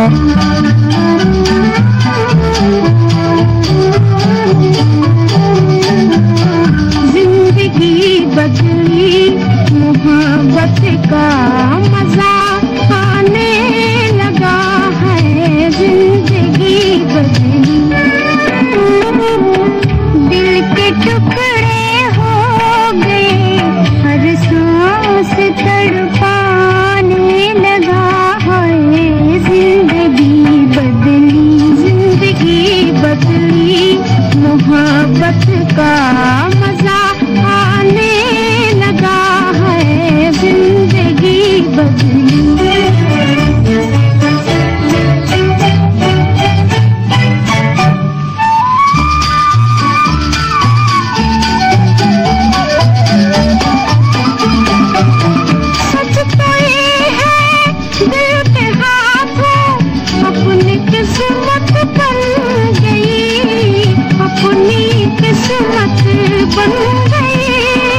मोहब्बत का मजा आने लगा है, जिंदगी बदली। दिल के टुकड़े हो गए, हर सांस तड़पाने लगा है, जिंदगी बदली, जिंदगी बदली। मोहब्बत का मजा आने लगा है, जिंदगी बदली। सच तो ये है दिल के हाथों अपनी किस्मत बन गई, अपनी किस्मत बन गई।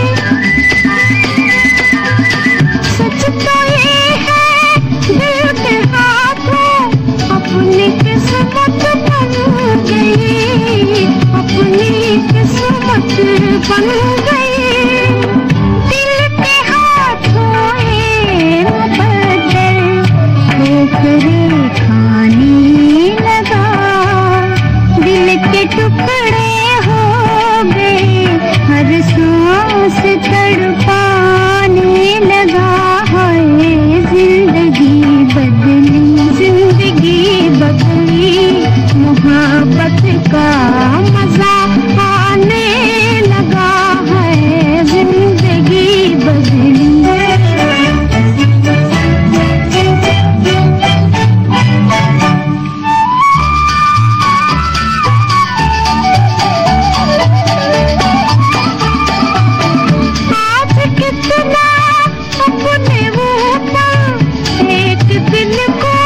सच तो ये है दिल के हाथों अपनी किस्मत बन गई, अपनी किस्मत बन गई। दिल के हाथों ये मुकद्दर ठोकरें खाने लगा, दिल के टुकड़े हो गए, हर सांस तड़पाने लगा है, जिंदगी बदली, जिंदगी बदली। मोहब्बत का मजा आने लगा है, जिंदगी बदली। अपने ऊपर एक दिल को